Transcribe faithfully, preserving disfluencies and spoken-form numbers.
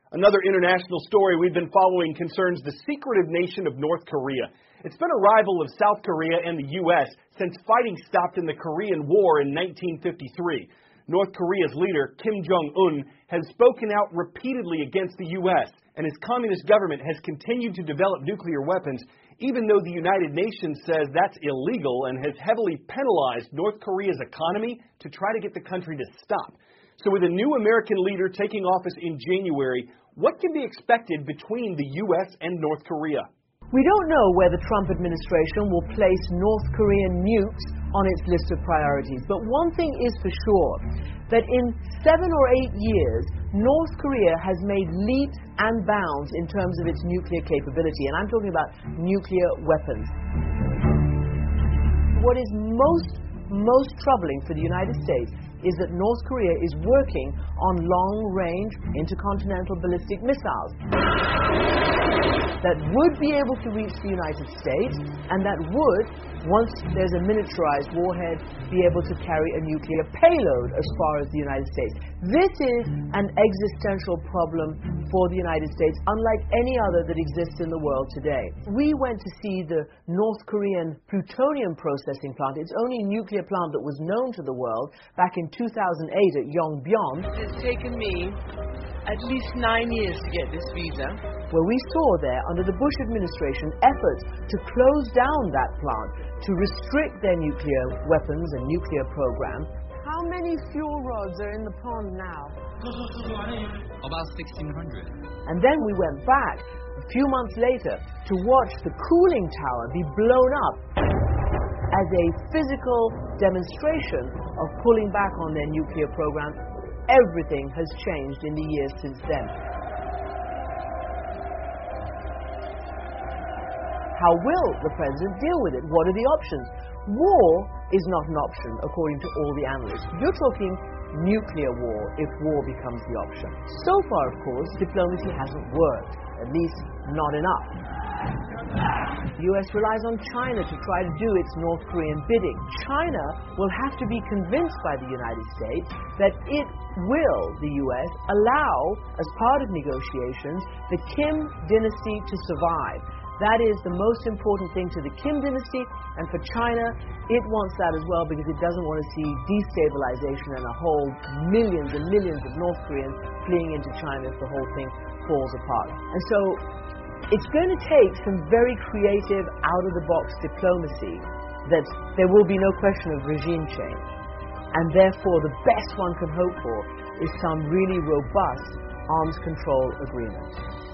Another international story we've been following concerns the secretive nation of North Korea. It's been a rival of South Korea and the U S since fighting stopped in the Korean War in nineteen fifty-three. North Korea's leader, Kim Jong-un, has spoken out repeatedly against the U S, and his communist government has continued to develop nuclear weapons, even though the United Nations says that's illegal and has heavily penalized North Korea's economy to try to get the country to stop. So with a new American leader taking office in January, what can be expected between the U S and North Korea? We don't know where the Trump administration will place North Korean nukes on its list of priorities, but one thing is for sure, that in seven or eight years, North Korea has made leaps and bounds in terms of its nuclear capability, and I'm talking about nuclear weapons. What is most, most troubling for the United States is that North Korea is working on long-range intercontinental ballistic missiles that would be able to reach the United States, and that would, once there's a militarized warhead, be able to carry a nuclear payload as far as the United States. This is an existential problem for the United States, unlike any other that exists in the world today. We went to see the North Korean plutonium processing plant, its only nuclear plant that was known to the world, back in two thousand eight at Yongbyon. It has taken me at least nine years to get this visa. Where we saw there, under the Bush administration, efforts to close down that plant, to restrict their nuclear weapons and nuclear program. How many fuel rods are in the pond now? About sixteen hundred. And then we went back a few months later to watch the cooling tower be blown up as a physical demonstration of pulling back on their nuclear program. Everything has changed in the years since then. How will the president deal with it? What are the options? War is not an option, according to all the analysts. You're talking nuclear war if war becomes the option. So far, of course, diplomacy hasn't worked, at least not enough. The U S relies on China to try to do its North Korean bidding. China will have to be convinced by the United States that it will, the U S, allow, as part of negotiations, the Kim dynasty to survive. That is the most important thing to the Kim dynasty, and for China, it wants that as well because it doesn't want to see destabilization and a whole millions and millions of North Koreans fleeing into China if the whole thing falls apart. And so it's going to take some very creative, out-of-the-box diplomacy that there will be no question of regime change. And therefore, the best one can hope for is some really robust arms control agreement.